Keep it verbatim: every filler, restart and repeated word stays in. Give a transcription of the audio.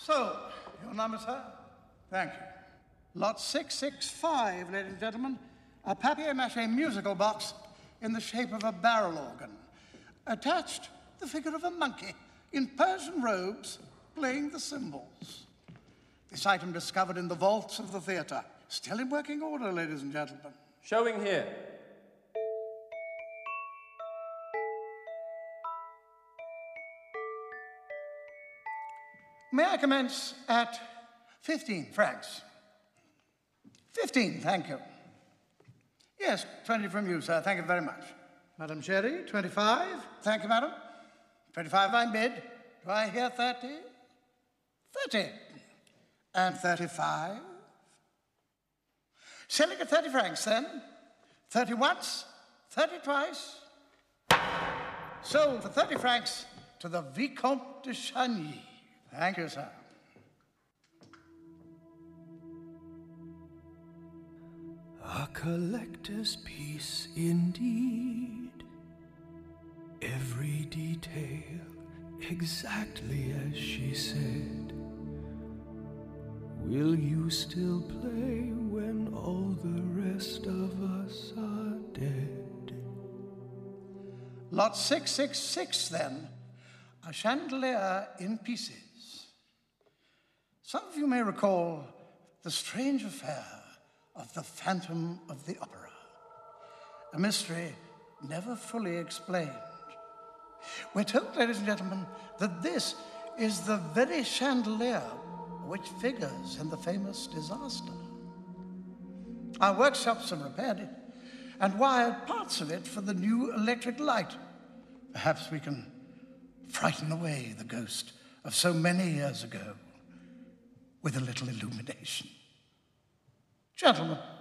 So, your number, sir? Thank you. Lot six six five, ladies and gentlemen. A papier-mâché musical box in the shape of a barrel organ. Attached, the figure of a monkey in Persian robes playing the cymbals. This item discovered in the vaults of the theatre. Still in working order, ladies and gentlemen. Showing here. May I commence at fifteen francs? fifteen, thank you. Yes, twenty from you, sir. Thank you very much. Madam Sherry, twenty-five. Thank you, madam. twenty-five I bid. Do I hear thirty? thirty. And thirty-five. Selling at thirty francs, then. thirty once, thirty twice. Sold for thirty francs to the Vicomte de Chagny. Thank you, sir. A collector's piece indeed. Every detail exactly as she said. Will you still play when all the rest of us are dead? Lot six six six, then. A chandelier in pieces. Some of you may recall the strange affair of the Phantom of the Opera, a mystery never fully explained. We're told, ladies and gentlemen, that this is the very chandelier which figures in the famous disaster. Our workshops have repaired it and wired parts of it for the new electric light. Perhaps we can frighten away the ghost of so many years ago with a little illumination. Gentlemen,